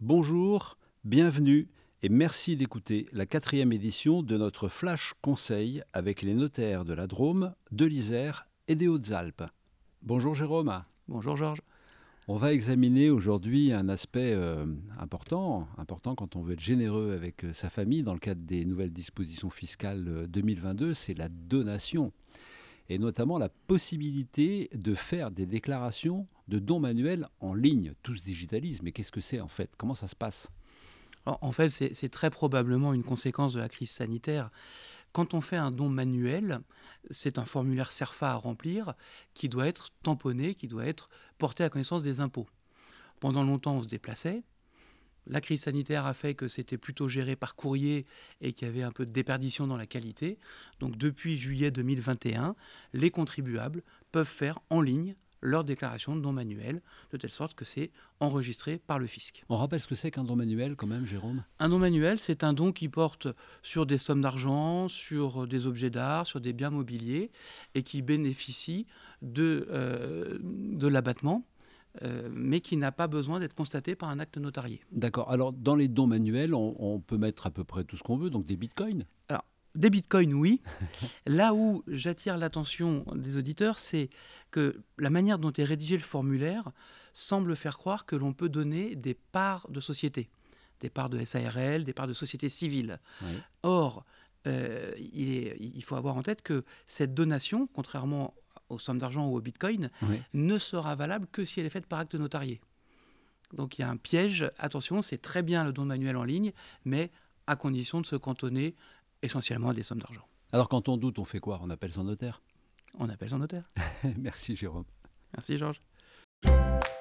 Bonjour, bienvenue et merci d'écouter la 4e édition de notre Flash Conseil avec les notaires de la Drôme, de l'Isère et des Hautes-Alpes. Bonjour Jérôme. Bonjour Georges. On va examiner aujourd'hui un aspect important quand on veut être généreux avec sa famille dans le cadre des nouvelles dispositions fiscales 2022, c'est la donation. Et notamment la possibilité de faire des déclarations de dons manuels en ligne. Tout se digitalise, mais qu'est-ce que c'est en fait? Comment ça se passe? Alors, en fait, c'est très probablement une conséquence de la crise sanitaire. Quand on fait un don manuel, c'est un formulaire CERFA à remplir qui doit être tamponné, qui doit être porté à connaissance des impôts. Pendant longtemps, on se déplaçait. La crise sanitaire a fait que c'était plutôt géré par courrier et qu'il y avait un peu de déperdition dans la qualité. Donc depuis juillet 2021, les contribuables peuvent faire en ligne leur déclaration de don manuel, de telle sorte que c'est enregistré par le fisc. On rappelle ce que c'est qu'un don manuel quand même, Jérôme? Un don manuel, c'est un don qui porte sur des sommes d'argent, sur des objets d'art, sur des biens mobiliers et qui bénéficie de l'abattement. Mais qui n'a pas besoin d'être constaté par un acte notarié. D'accord. Alors, dans les dons manuels, on peut mettre à peu près tout ce qu'on veut, donc des bitcoins. Alors, des bitcoins, oui. Là où j'attire l'attention des auditeurs, c'est que la manière dont est rédigé le formulaire semble faire croire que l'on peut donner des parts de société, des parts de SARL, des parts de société civile. Oui. Or, il faut avoir en tête que cette donation, contrairement aux sommes d'argent ou au bitcoin, Oui. ne sera valable que si elle est faite par acte notarié. Donc il y a un piège, attention, c'est très bien le don manuel en ligne, mais à condition de se cantonner essentiellement à des sommes d'argent. Alors, quand on doute, on fait quoi? On appelle son notaire. On appelle son notaire. Merci Jérôme. Merci Georges.